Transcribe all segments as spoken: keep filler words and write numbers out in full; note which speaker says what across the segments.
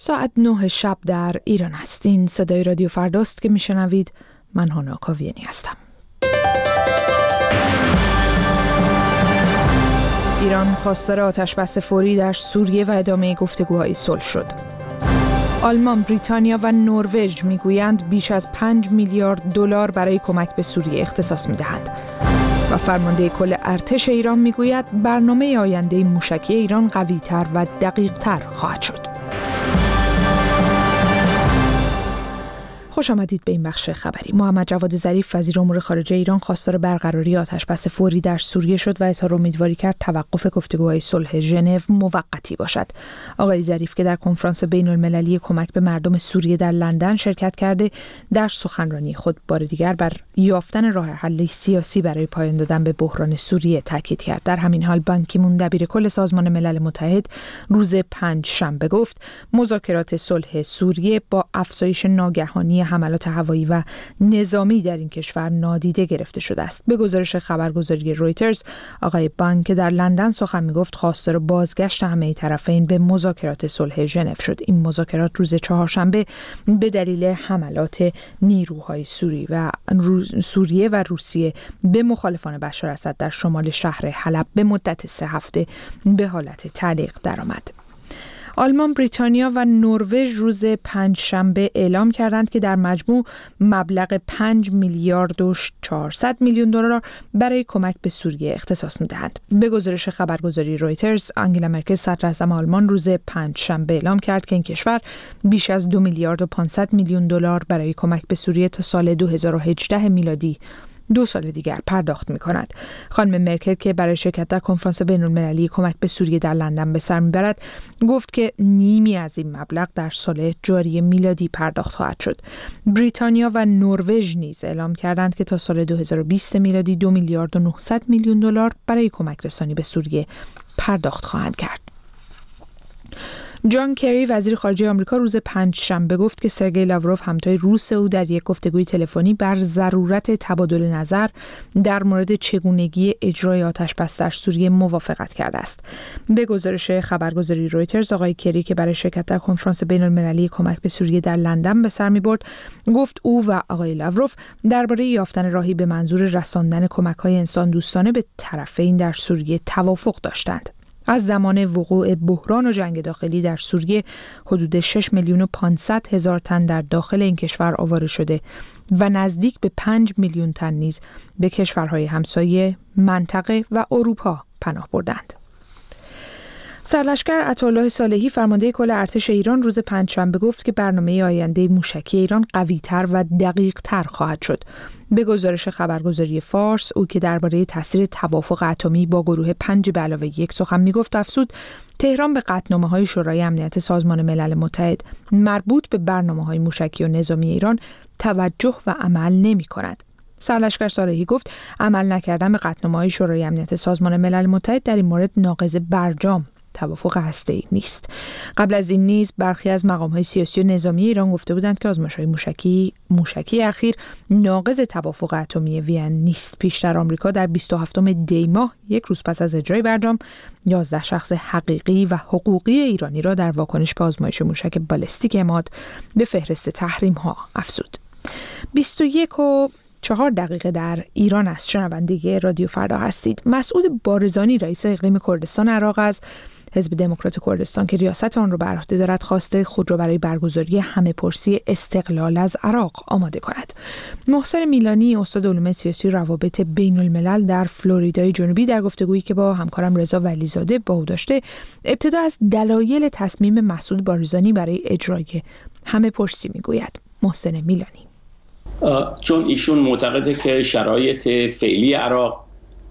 Speaker 1: ساعت نه شب در ایران هستین. صدای رادیو فرداست که میشنوید. من هانا کاویانی هستم. ایران خواستار آتش‌بس فوری در سوریه و ادامه گفتگوهای صلح شد. آلمان، بریتانیا و نروژ میگویند بیش از پنج میلیارد دلار برای کمک به سوریه اختصاص میدهند. و فرمانده کل ارتش ایران میگوید برنامه آینده موشکی ایران قوی‌تر و دقیق‌تر خواهد شد. خوش آمدید به این بخش خبری. محمد جواد ظریف وزیر امور خارجه ایران خواستار برقراری آتش‌بس فوری در سوریه شد و اظهار امیدواری کرد توقف گفتگوهای صلح ژنو موقتی باشد. آقای ظریف که در کنفرانس بین‌المللی کمک به مردم سوریه در لندن شرکت کرده، در سخنرانی خود بار دیگر بر یافتن راه حل سیاسی برای پایان دادن به بحران سوریه تاکید کرد. در همین حال بان کی مون دبیر کل سازمان ملل متحد روز پنج شنبه گفت مذاکرات صلح سوریه با افزایش ناگهانی حملات هوایی و نظامی در این کشور نادیده گرفته شده است. به گزارش خبرگزاری رویترز، آقای بان که در لندن سخن میگفت خواستار بازگشت همه طرفین به مذاکرات صلح ژنو شد. این مذاکرات روز چهارشنبه به دلیل حملات نیروهای سوری و سوریه و روسیه به مخالفان بشار اسد در شمال شهر حلب به مدت سه هفته به حالت تعلیق درآمد. آلمان، بریتانیا و نروژ روز پنج شنبه اعلام کردند که در مجموع مبلغ پنج میلیارد و چهارصد میلیون دلار برای کمک به سوریه اختصاص می‌دهند. به گزارش خبرگزاری رویترز، آنگلا مرکل صدر اعظم آلمان روز پنج شنبه اعلام کرد که این کشور بیش از دو میلیارد و پانصد میلیون دلار برای کمک به سوریه تا سال دو هزار و هجده میلادی دو سال دیگر پرداخت می کند. خانم مرکل که برای شرکت در کنفرانس بین‌المللی کمک به سوریه در لندن به سر میبرد، گفت که نیمی از این مبلغ در سال جاری میلادی پرداخت خواهد شد. بریتانیا و نروژ نیز اعلام کردند که تا سال دو هزار و بیست میلادی دو میلیارد و نهصد میلیون دلار برای کمک رسانی به سوریه پرداخت خواهند کرد. جان کری وزیر خارجه آمریکا روز پنج شنبه گفت که سرگئی لاوروف همتای روس او در یک گفتگوی تلفنی بر ضرورت تبادل نظر در مورد چگونگی اجرای آتش‌بس در سوریه موافقت کرده است. به گزارش خبرگزاری رویترز، آقای کری که برای شرکت در کنفرانس بین‌المللی کمک به سوریه در لندن به سر می‌برد، گفت او و آقای لاوروف درباره یافتن راهی به منظور رساندن کمک‌های انسان دوستانه به طرفین در سوریه توافق داشتند. از زمان وقوع بحران و جنگ داخلی در سوریه حدود شش میلیون و پانصد هزار تن در داخل این کشور آواره شده و نزدیک به پنج میلیون تن نیز به کشورهای همسایه، منطقه و اروپا پناه بردند. سرلشکر عطاالله صالحی فرمانده کل ارتش ایران روز پنجشنبه گفت که برنامه آینده موشکی ایران قوی‌تر و دقیق‌تر خواهد شد. به گزارش خبرگزاری فارس، او که درباره تاثیر توافق اتمی با گروه پنج به علاوه یک سخن میگفت، افزود تهران به قطعنامه‌های شورای امنیت سازمان ملل متحد مربوط به برنامه‌های موشکی و نظامی ایران توجه و عمل نمی‌کند. سرلشکر صالحی گفت عمل نکردن به قطعنامه‌های شورای امنیت سازمان ملل متحد در این مورد ناقض برجام توافق هسته‌ای نیست. قبل از این نیز برخی از مقام‌های سیاسی و نظامی ایران گفته بودند که آزمایش‌های موشکی موشکی اخیر ناقض توافق اتمی وین نیست. پیشتر آمریکا در بیست و هفتم دی ماه، یک روز پس از اجرای برجام، یازده شخص حقیقی و حقوقی ایرانی را در واکنش به آزمایش موشک بالستیک عماد به فهرست تحریم‌ها افزود. بیست و یک و چهار دقیقه در ایران است. شنونده رادیو فردا هستید. مسعود بارزانی رئیس اقلیم کردستان عراق از حزب دموکرات کردستان که ریاست آن را بر عهده دارد خواسته خود را برای برگزاری همه‌پرسی استقلال از عراق آماده کند. محسن میلانی استاد علوم سیاسی و روابط بین الملل در فلوریدای جنوبی در گفتگویی که با همکارم رضا ولیزاده با او داشته، ابتدا از دلایل تصمیم مسعود بارزانی برای اجرای همه‌پرسی میگوید. محسن میلانی:
Speaker 2: چون ایشون معتقده که شرایط فعلی عراق،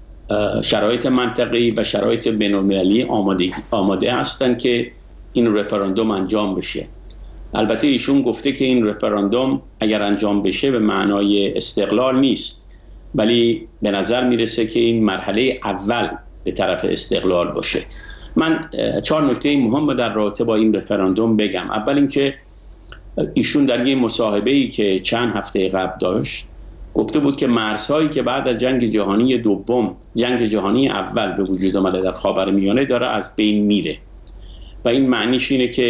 Speaker 2: شرایط منطقه‌ای و شرایط بین‌المللی آماده آماده هستند که این رفراندوم انجام بشه. البته ایشون گفته که این رفراندوم اگر انجام بشه به معنای استقلال نیست، ولی به نظر میرسه که این مرحله اول به طرف استقلال باشه. من چهار نکته مهم در رابطه با این رفراندوم بگم. اول اینکه ایشون در یک مصاحبه‌ای که چند هفته قبل داشت گفته بود که مرزهایی که بعد از جنگ جهانی دوم، جنگ جهانی اول به وجود آمده در خاورمیانه داره از بین میره و این معنیش اینه که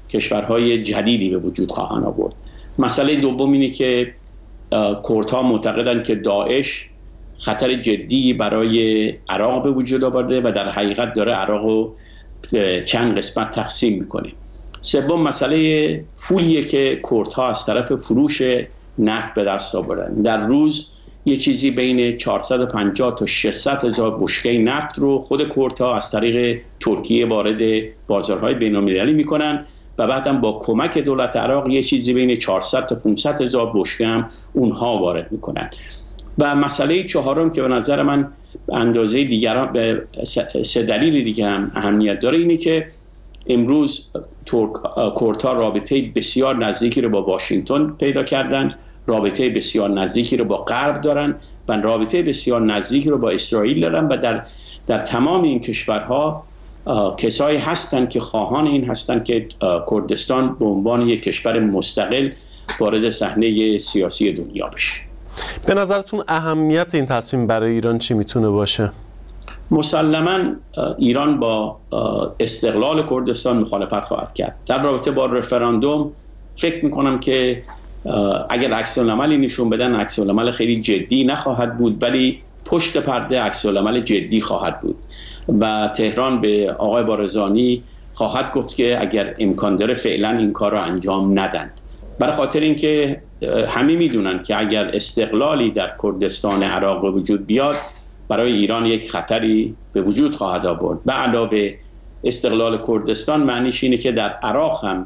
Speaker 2: کشورهای جدیدی به وجود خواهند آورد. مسئله دوم اینه که کردها معتقدند که داعش خطر جدی برای عراق به وجود آورده و در حقیقت داره عراق رو چند قسمت تقسیم میکنه. سوم مسئله پولیه که کردها از طرف فروش نفت به دست آوردن. در روز یه چیزی بین چهارصد و پنجاه تا ششصد هزار بشکه نفت رو خود کردها از طریق ترکیه وارد بازارهای بین‌المللی میکنن و بعدم با کمک دولت عراق یه چیزی بین چهارصد تا پانصد هزار بشکه هم اونها وارد میکنن. و مسئله چهارم که به نظر من به اندازه دیگران به سه دلیل دیگه هم اهمیت داره اینه که امروز ترک کردها رابطه بسیار نزدیکی رو با واشنگتن پیدا کردن، رابطه بسیار نزدیکی رو با غرب دارن و رابطه بسیار نزدیکی رو با اسرائیل دارن و در در تمام این کشورها کسایی هستن که خواهان این هستن که کردستان به عنوان یک کشور مستقل وارد صحنه سیاسی دنیا بشه.
Speaker 3: به نظرتون اهمیت این تصمیم برای ایران چی میتونه باشه؟
Speaker 2: مسلماً ایران با استقلال کردستان مخالفت خواهد کرد. در رابطه با رفراندوم فکر میکنم که اگر عکس‌العملی نشون بدن عکس‌العمل خیلی جدی نخواهد بود، ولی پشت پرده عکس‌العمل جدی خواهد بود و تهران به آقای بارزانی خواهد گفت که اگر امکان داره فعلا این کار رو انجام ندند. برای خاطر اینکه همه میدونن که اگر استقلالی در کردستان عراق به وجود بیاد برای ایران یک خطری به وجود خواهد آورد. به علاوه استقلال کردستان معنیش اینه که در عراق هم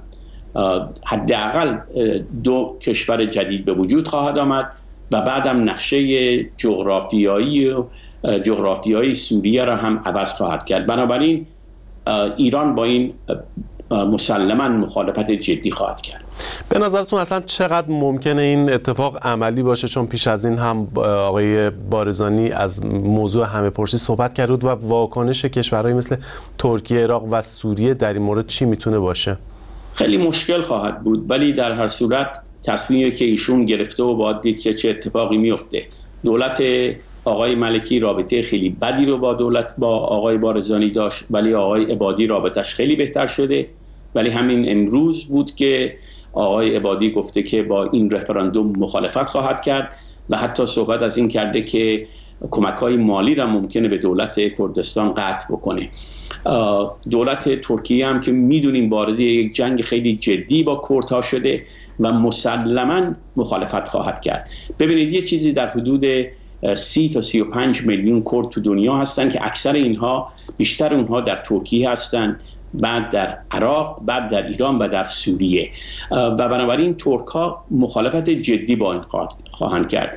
Speaker 2: حداقل دو کشور جدید به وجود خواهد آمد و بعدم نقشه جغرافیایی و جغرافیایی سوریه را هم عوض خواهد کرد. بنابراین ایران با این مسلماً مخالفت جدی خواهد کرد.
Speaker 3: به نظرتون اصلا چقدر ممکنه این اتفاق عملی باشه؟ چون پیش از این هم آقای بارزانی از موضوع همه پرسی صحبت کرد و واکنش کشورهای مثل ترکیه، عراق و سوریه در این مورد چی میتونه باشه؟
Speaker 2: خیلی مشکل خواهد بود، ولی در هر صورت تصمیمی که ایشون گرفته و باید دید که چه اتفاقی میفته. دولت آقای ملکی رابطه خیلی بدی رو با دولت با آقای بارزانی داشت، ولی آقای عبادی رابطش خیلی بهتر شده. ولی همین امروز بود که آقای عبادی گفته که با این رفراندوم مخالفت خواهد کرد و حتی صحبت از این کرده که کمک‌های مالی را ممکنه به دولت کردستان قطع بکنه. دولت ترکیه هم که میدونیم وارد یک جنگ خیلی جدی با کردها شده و مسلماً مخالفت خواهد کرد. ببینید یه چیزی در حدود سی تا سی و پنج میلیون کرد تو دنیا هستن که اکثر اینها بیشتر اونها در ترکیه هستن، بعد در عراق، بعد در ایران و در سوریه و بنابراین ترک‌ها مخالفت جدی با این خواهند کرد.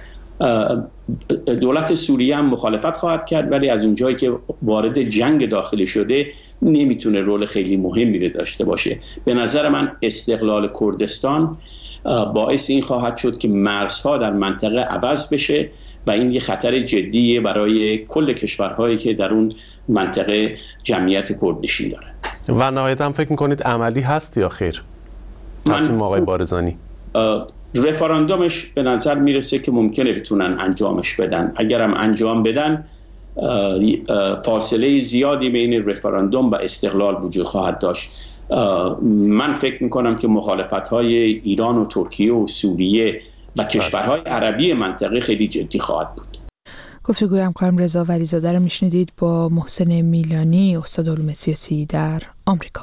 Speaker 2: دولت سوریه هم مخالفت خواهد کرد، ولی از اونجایی که وارد جنگ داخلی شده نمیتونه رول خیلی مهمی رو داشته باشه. به نظر من استقلال کردستان باعث این خواهد شد که مرزها در منطقه عوض بشه و این یه خطر جدیه برای کل کشورهایی که در اون منطقه جمعیت کردنشین داره.
Speaker 3: و نهایتاً فکر میکنید عملی هست یا خیر تصمیم آقای بارزانی؟
Speaker 2: رفراندومش به نظر میرسه که ممکنه بتونن انجامش بدن. اگرم انجام بدن فاصله زیادی بین رفراندوم و استقلال وجود خواهد داشت. من فکر میکنم که مخالفت‌های ایران و ترکیه و سوریه و کشورهای عربی منطقه خیلی جدی خواهد بود.
Speaker 1: گفتگوی همکارم رضا ولیزاده رو میشنیدید با محسن میلانی، استاد علوم سیاسی در آمریکا.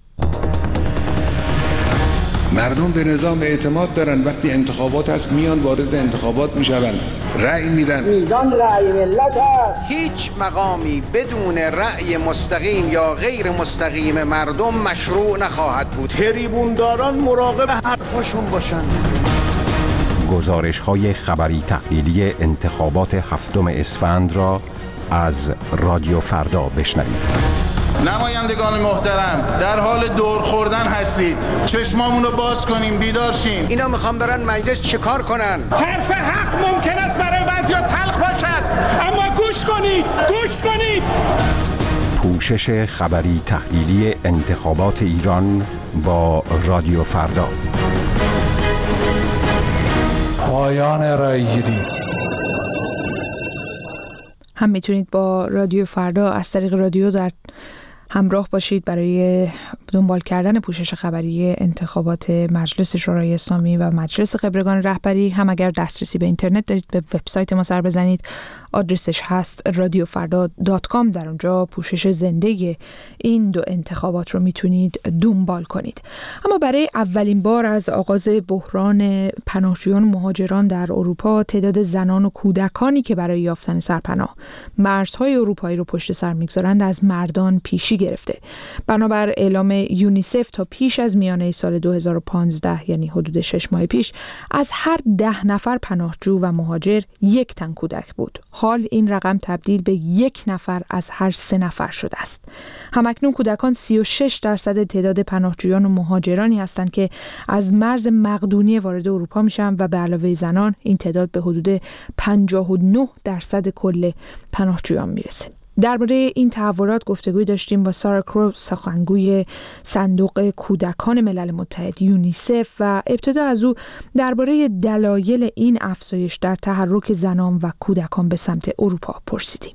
Speaker 4: مردم به نظام اعتماد دارن، وقتی انتخابات هست میان وارد انتخابات میشون، رأی میدن.
Speaker 5: میزان رأی ملت هست.
Speaker 6: هیچ مقامی بدون رأی مستقیم یا غیر مستقیم مردم مشروع نخواهد بود.
Speaker 5: تریبونداران مراقب حرفاشون باشن.
Speaker 7: گزارش‌های خبری تحلیلی انتخابات هفتم اسفند را از رادیو فردا بشنوید.
Speaker 8: نمایندگان محترم، در حال دور خوردن هستید. چشمامون رو باز کنیم، بیدار شیم.
Speaker 6: اینا میخوان برن مجلس چه کار کنن؟
Speaker 5: حرف حق ممکن است برای بعضیا تلخ باشد، اما گوش کنید، گوش کنید.
Speaker 7: پوشش خبری تحلیلی انتخابات ایران با رادیو فردا.
Speaker 9: پایان رای‌گیری.
Speaker 1: هم میتونید با رادیو فردا از طریق رادیو در همراه باشید برای دنبال کردن پوشش خبری انتخابات مجلس شورای اسلامی و مجلس خبرگان رهبری، هم اگر دسترسی به اینترنت دارید به وبسایت ما سر بزنید. آدرسش هست رادیو فردا دات کام. در اونجا پوشش زنده این دو انتخابات رو میتونید دنبال کنید. اما برای اولین بار از آغاز بحران پناهجویان و مهاجران در اروپا، تعداد زنان و کودکانی که برای یافتن سرپناه مرزهای اروپایی رو پشت سر میگذارند از مردان پیشی گرفته. بنابر اعلام یونیسف تا پیش از میانه سال دو هزار و پانزده، یعنی حدود شش ماه پیش، از هر ده نفر پناهجو و مهاجر یک تن کودک بود. حال این رقم تبدیل به یک نفر از هر سه نفر شده است. همکنون کودکان سی و شش درصد تعداد پناهجویان و مهاجرانی هستند که از مرز مقدونیه وارد اروپا میشن و به علاوه زنان این تعداد به حدود پنجاه و نه درصد کل پناهجویان میرسه. درباره این تحولات گفتگوی داشتیم با سارا کرو، سخنگوی صندوق کودکان ملل متحد یونیسف، و ابتدا از او درباره دلایل این افزایش در تحرک زنان و کودکان به سمت اروپا پرسیدیم.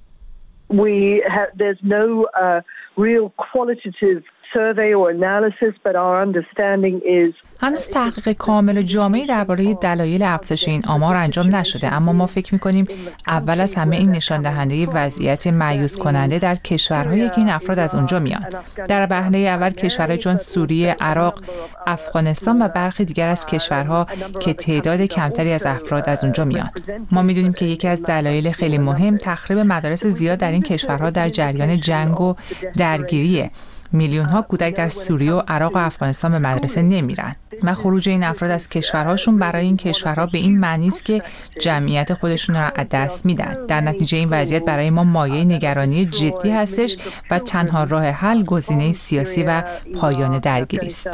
Speaker 10: We have, there's no uh, real qualitative survey or analysis, but our understanding is
Speaker 11: هنوز تحقیق کامل و جامعی درباره دلایل افزایش این آمار انجام نشده، اما ما فکر می‌کنیم اول از همه این نشان دهنده وضعیت مایوس کننده در کشورهایی که این افراد از اونجا میان. در وهله اول کشورهای چون سوریه، عراق، افغانستان و برخی دیگر از کشورها که تعداد کمتری از افراد از اونجا میان. ما می‌دونیم که یکی از دلایل خیلی مهم تخریب مدارس زیاد در این کشورها در جریان جنگ و درگیریه. میلیون ها کودک در سوریه و عراق و افغانستان به مدرسه نمیرن و خروج این افراد از کشورهاشون برای این کشورها به این معنی است که جمعیت خودشون را از دست میدن. در نتیجه این وضعیت برای ما مایه نگرانی جدی هستش و تنها راه حل گزینه سیاسی و پایان درگیری است.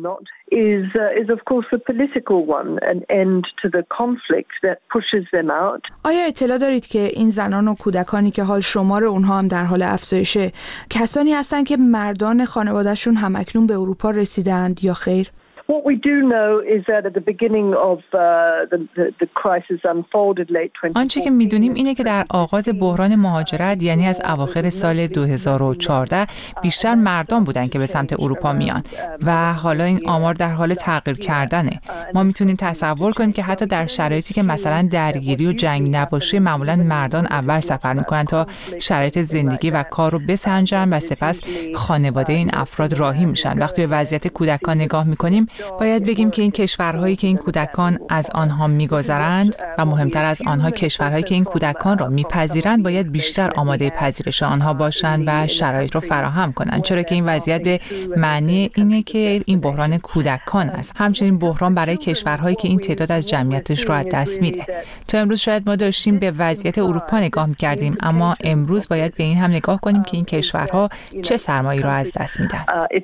Speaker 10: is uh, is of course the political one, an end to the conflict that pushes them out.
Speaker 1: آیا اطلاع دارید که این زنان و کودکانی که حال شمار اونها هم در حال افزایشه، کسانی هستند که مردان خانوادهشون هم اکنون به اروپا رسیدند یا خیر؟
Speaker 10: What we do know is that at the beginning of uh, the, the, the crisis unfolded late twenty fourteen.
Speaker 11: آنچه که میدونیم اینه که در آغاز بحران مهاجرت، یعنی از اواخر سال دو هزار و چهارده، بیشتر مردان بودن که به سمت اروپا میان و حالا این آمار در حال تغییر کردنه. ما میتونیم تصور کنیم که حتی در شرایطی که مثلا درگیری و جنگ نباشه، معمولا مردان اول سفر میکنن تا شرایط زندگی و کار رو بسنجن و سپس خانواده این افراد راهی میشن. وقتی به وضعیت کودکان نگاه میکنیم، باید بگیم که این کشورهایی که این کودکان از آنها میگذرند و مهمتر از آنها کشورهایی که این کودکان را میپذیرند باید بیشتر آماده پذیرش آنها باشند و شرایط رو فراهم کنند، چرا که این وضعیت به معنی اینه که این بحران کودکان است. همچنین بحران برای کشورهایی که این تعداد از جمعیتش رو از دست میده. تا امروز شاید ما داشتیم به وضعیت اروپا نگاه میکردیم، اما امروز باید به این هم نگاه کنیم که این کشورها چه سرمایه‌ای رو از دست میدن.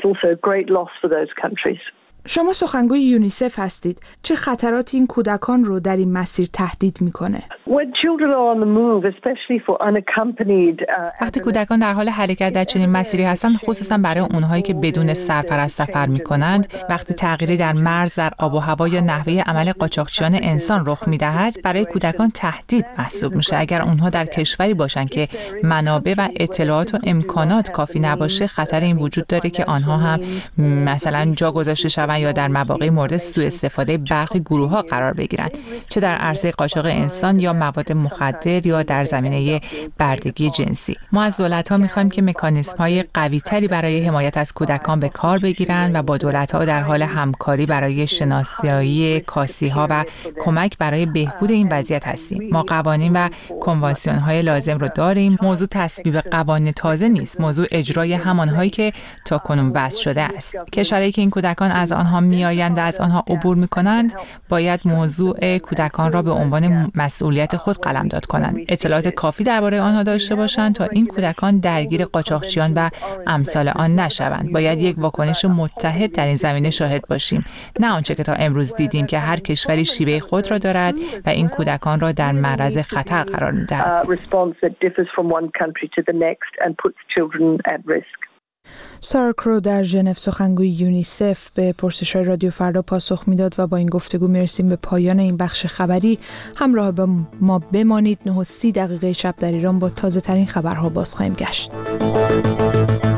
Speaker 1: شما سخنگوی یونیسف هستید. چه خطراتی این کودکان رو در این مسیر تهدید میکنه؟
Speaker 11: وقتی کودکان در حال حرکت در چنین مسیری هستند، خصوصا برای اونهایی که بدون سرپرست سفر میکنند، وقتی تغییری در مرز، در آب و هوا یا نحوه عمل قاچاقچیان انسان رخ میدهد، برای کودکان تهدید محسوب میشه. اگر اونها در کشوری باشند که منابع و اطلاعات و امکانات کافی نباشه، خطر این وجود داره که آنها هم مثلا جا گذاشته شوند یا در مواقع مورد سوء استفاده برخی گروه‌ها قرار بگیرند، چه در عرصه قاچاق انسان یا مواد مخدر یا در زمینه بردگی جنسی. ما از دولت‌ها می‌خوایم که مکانیزم‌های قوی‌تری برای حمایت از کودکان به کار بگیرند و با دولت‌ها در حال همکاری برای شناسایی کاسی‌ها و کمک برای بهبود این وضعیت هستیم. ما قوانین و کنوانسیون‌های لازم رو داریم. موضوع تصویب قوانین تازه نیست، موضوع اجرای همان‌هایی که تاکنون وضع شده است. کشورهایی که این کودکان از آنها میآیند و از آنها عبور می‌کنند، باید موضوع کودکان را به عنوان مسئولیت خود قلمداد کنند. اطلاعات کافی درباره آنها داشته باشند تا این کودکان درگیر قاچاقچیان و امثال آن نشوند. باید یک واکنش متحد در این زمینه شاهد باشیم، نه آنچه که تا امروز دیدیم که هر کشوری شیوه خود را دارد و این کودکان را در معرض خطر قرار می‌دهد.
Speaker 1: سارا کرو در ژنو سخنگوی یونیسف به پرسش‌های رادیو فردا پاسخ میداد و با این گفتگو میرسیم به پایان این بخش خبری. همراه با ما بمانید. نه و سی دقیقه شب در ایران با تازه ترین خبرها باز خواهیم گشت.